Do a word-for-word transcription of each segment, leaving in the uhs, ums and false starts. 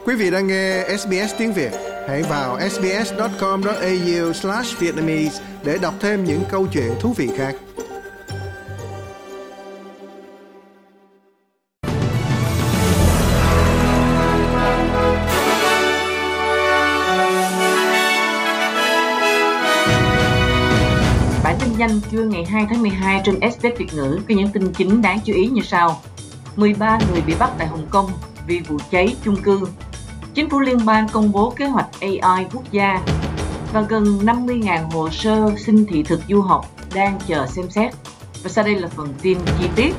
Quý vị đang nghe ét bê ét tiếng Việt. Hãy vào sbs chấm com chấm a u slash vietnamese để đọc thêm những câu chuyện thú vị khác. Bản tin nhanh trưa ngày hai tháng mười hai trên ét bê ét Việt ngữ có những tin chính đáng chú ý như sau. mười ba người bị bắt tại Hồng Kông vì vụ cháy chung cư. Chính phủ liên bang công bố kế hoạch a i quốc gia. Và gần năm mươi nghìn hồ sơ xin thị thực du học đang chờ xem xét. Và sau đây là phần tin chi tiết.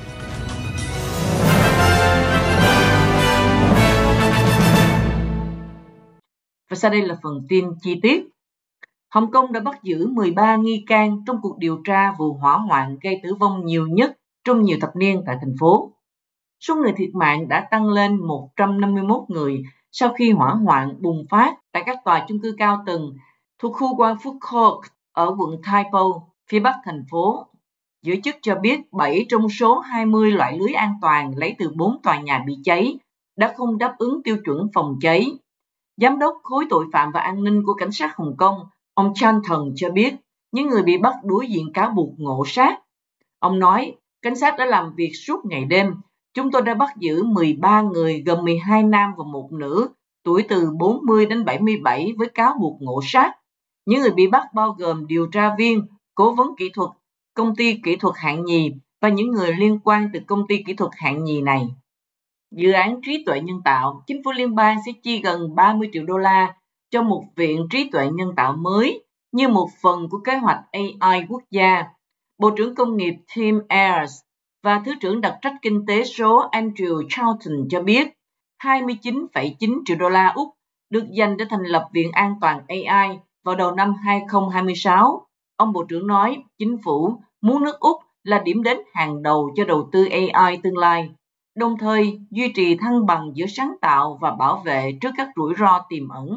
Và sau đây là phần tin chi tiết. Hồng Kông đã bắt giữ mười ba nghi can trong cuộc điều tra vụ hỏa hoạn gây tử vong nhiều nhất trong nhiều thập niên tại thành phố. Số người thiệt mạng đã tăng lên một trăm năm mươi mốt người sau khi hỏa hoạn bùng phát tại các tòa chung cư cao tầng thuộc khu Quang Phúc Court ở quận Tai Po, phía bắc thành phố. Giới chức cho biết bảy trong số hai mươi loại lưới an toàn lấy từ bốn tòa nhà bị cháy đã không đáp ứng tiêu chuẩn phòng cháy. Giám đốc khối tội phạm và an ninh của cảnh sát Hồng Kông, ông Chan Thần cho biết những người bị bắt đối diện cáo buộc ngộ sát. Ông nói, cảnh sát đã làm việc suốt ngày đêm. Chúng tôi đã bắt giữ mười ba người gồm mười hai nam và một nữ, tuổi từ bốn mươi đến bảy mươi bảy với cáo buộc ngộ sát. Những người bị bắt bao gồm điều tra viên, cố vấn kỹ thuật, công ty kỹ thuật hạng nhì và những người liên quan từ công ty kỹ thuật hạng nhì này. Dự án trí tuệ nhân tạo, chính phủ liên bang sẽ chi gần ba mươi triệu đô la cho một viện trí tuệ nhân tạo mới như một phần của kế hoạch a i quốc gia. Bộ trưởng Công nghiệp Tim Ayers và Thứ trưởng đặc trách Kinh tế số Andrew Charlton cho biết hai mươi chín phẩy chín triệu đô la Úc được dành để thành lập Viện An toàn a i vào đầu năm hai không hai sáu. Ông Bộ trưởng nói chính phủ muốn nước Úc là điểm đến hàng đầu cho đầu tư a i tương lai, đồng thời duy trì thăng bằng giữa sáng tạo và bảo vệ trước các rủi ro tiềm ẩn.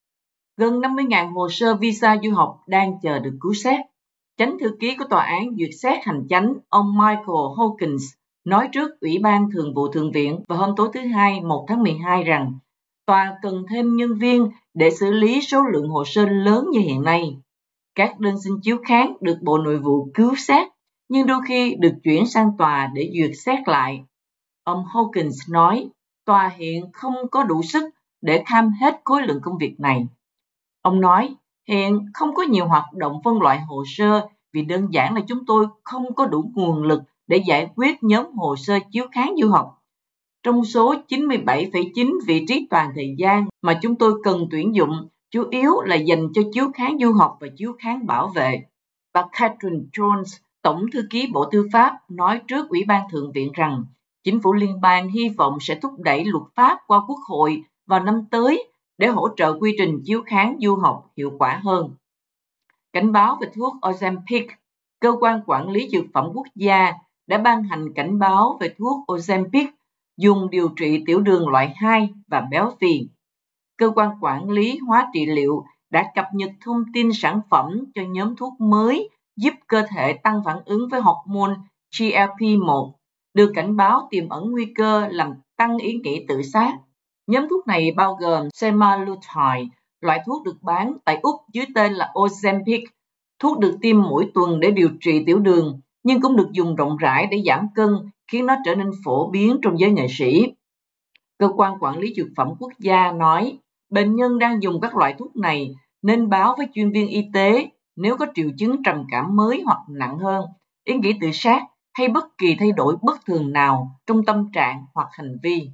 Gần năm mươi nghìn hồ sơ visa du học đang chờ được cứu xét. Chánh thư ký của Tòa án duyệt xét hành chánh, ông Michael Hawkins, nói trước Ủy ban Thường vụ Thượng viện vào hôm tối thứ Hai, một tháng mười hai rằng tòa cần thêm nhân viên để xử lý số lượng hồ sơ lớn như hiện nay. Các đơn xin chiếu kháng được Bộ Nội vụ cứu xét, nhưng đôi khi được chuyển sang tòa để duyệt xét lại. Ông Hawkins nói, tòa hiện không có đủ sức để kham hết khối lượng công việc này. Ông nói, hiện không có nhiều hoạt động phân loại hồ sơ vì đơn giản là chúng tôi không có đủ nguồn lực để giải quyết nhóm hồ sơ chiếu kháng du học. Trong số chín mươi bảy phẩy chín vị trí toàn thời gian mà chúng tôi cần tuyển dụng, chủ yếu là dành cho chiếu kháng du học và chiếu kháng bảo vệ. Bà Catherine Jones, Tổng thư ký Bộ Tư pháp, nói trước Ủy ban Thượng viện rằng chính phủ liên bang hy vọng sẽ thúc đẩy luật pháp qua Quốc hội vào năm tới để hỗ trợ quy trình chiếu kháng du học hiệu quả hơn. Cảnh báo về thuốc Ozempic, Cơ quan Quản lý Dược phẩm Quốc gia đã ban hành cảnh báo về thuốc Ozempic dùng điều trị tiểu đường loại hai và béo phì. Cơ quan Quản lý Hóa trị liệu đã cập nhật thông tin sản phẩm cho nhóm thuốc mới giúp cơ thể tăng phản ứng với hormone G L P một, được cảnh báo tiềm ẩn nguy cơ làm tăng ý nghĩ tự sát. Nhóm thuốc này bao gồm semaglutide, loại thuốc được bán tại Úc dưới tên là Ozempic. Thuốc được tiêm mỗi tuần để điều trị tiểu đường, nhưng cũng được dùng rộng rãi để giảm cân, khiến nó trở nên phổ biến trong giới nghệ sĩ. Cơ quan Quản lý Dược phẩm Quốc gia nói, bệnh nhân đang dùng các loại thuốc này nên báo với chuyên viên y tế nếu có triệu chứng trầm cảm mới hoặc nặng hơn, ý nghĩ tự sát hay bất kỳ thay đổi bất thường nào trong tâm trạng hoặc hành vi.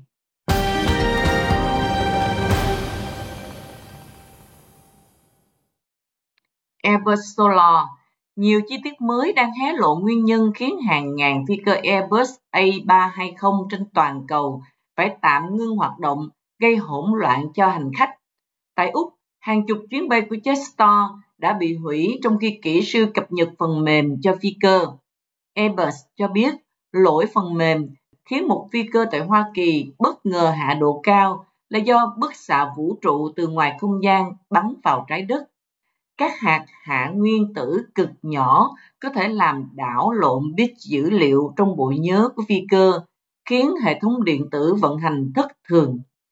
Airbus Solar. Nhiều chi tiết mới đang hé lộ nguyên nhân khiến hàng ngàn phi cơ Airbus A ba hai không trên toàn cầu phải tạm ngưng hoạt động, gây hỗn loạn cho hành khách. Tại Úc, hàng chục chuyến bay của Jetstar đã bị hủy trong khi kỹ sư cập nhật phần mềm cho phi cơ. Airbus cho biết lỗi phần mềm khiến một phi cơ tại Hoa Kỳ bất ngờ hạ độ cao là do bức xạ vũ trụ từ ngoài không gian bắn vào trái đất. Các hạt hạ nguyên tử cực nhỏ có thể làm đảo lộn bit dữ liệu trong bộ nhớ của phi cơ, khiến hệ thống điện tử vận hành thất thường.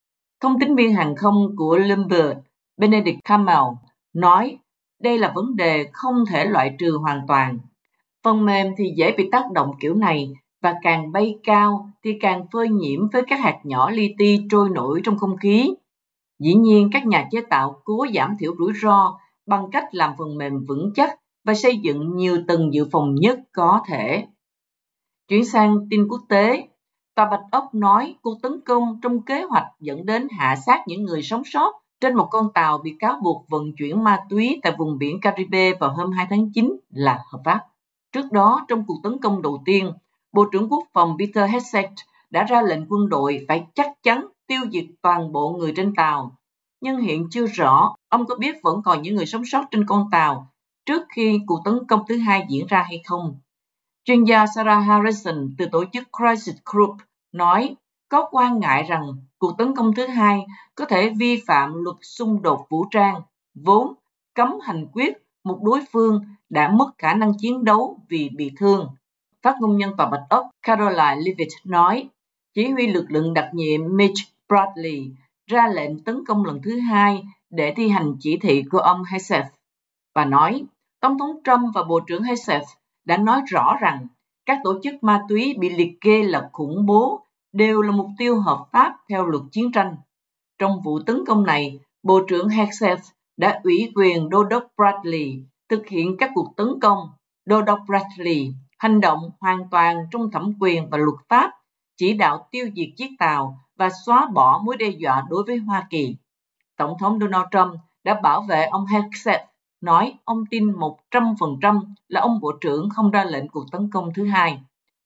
Thông tín viên hàng không của Bloomberg, Benedict Kamel, nói đây là vấn đề không thể loại trừ hoàn toàn. Phần mềm thì dễ bị tác động kiểu này, và càng bay cao thì càng phơi nhiễm với các hạt nhỏ li ti trôi nổi trong không khí. Dĩ nhiên, các nhà chế tạo cố giảm thiểu rủi ro bằng cách làm phần mềm vững chắc và xây dựng nhiều tầng dự phòng nhất có thể. Chuyển sang tin quốc tế, Tòa Bạch Ốc nói cuộc tấn công trong kế hoạch dẫn đến hạ sát những người sống sót trên một con tàu bị cáo buộc vận chuyển ma túy tại vùng biển Caribe vào hôm hai tháng chín là hợp pháp. Trước đó, trong cuộc tấn công đầu tiên, Bộ trưởng Quốc phòng Peter Hegseth đã ra lệnh quân đội phải chắc chắn tiêu diệt toàn bộ người trên tàu. Nhưng hiện chưa rõ ông có biết vẫn còn những người sống sót trên con tàu trước khi cuộc tấn công thứ hai diễn ra hay không. Chuyên gia Sarah Harrison từ tổ chức Crisis Group nói có quan ngại rằng cuộc tấn công thứ hai có thể vi phạm luật xung đột vũ trang, vốn cấm hành quyết một đối phương đã mất khả năng chiến đấu vì bị thương. Phát ngôn nhân Tòa Bạch Ốc Caroline Leavitt nói, chỉ huy lực lượng đặc nhiệm Mitch Bradley ra lệnh tấn công lần thứ hai để thi hành chỉ thị của ông Hegseth và nói, Tổng thống Trump và Bộ trưởng Hegseth đã nói rõ rằng các tổ chức ma túy bị liệt kê là khủng bố đều là mục tiêu hợp pháp theo luật chiến tranh. Trong vụ tấn công này, Bộ trưởng Hegseth đã ủy quyền Đô đốc Bradley thực hiện các cuộc tấn công. Đô đốc Bradley hành động hoàn toàn trong thẩm quyền và luật pháp, chỉ đạo tiêu diệt chiếc tàu và xóa bỏ mối đe dọa đối với Hoa Kỳ. Tổng thống Donald Trump đã bảo vệ ông Hegseth, nói ông tin một trăm phần trăm là ông Bộ trưởng không ra lệnh cuộc tấn công thứ hai.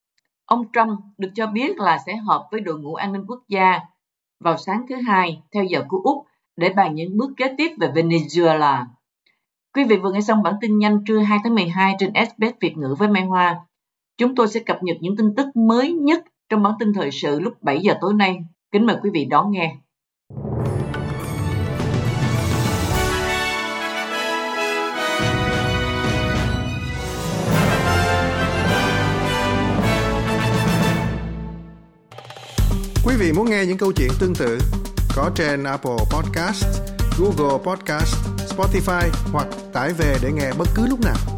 Ông Trump được cho biết là sẽ họp với đội ngũ an ninh quốc gia vào sáng thứ Hai theo giờ của Úc để bàn những bước kế tiếp về Venezuela. Quý vị vừa nghe xong bản tin nhanh trưa hai tháng mười hai trên ét bê ét Việt ngữ với Mai Hoa. Chúng tôi sẽ cập nhật những tin tức mới nhất trong bản tin thời sự lúc bảy giờ tối nay. Kính mời quý vị đón nghe. Quý vị muốn nghe những câu chuyện tương tự có trên Apple Podcast, Google Podcast, Spotify hoặc tải về để nghe bất cứ lúc nào.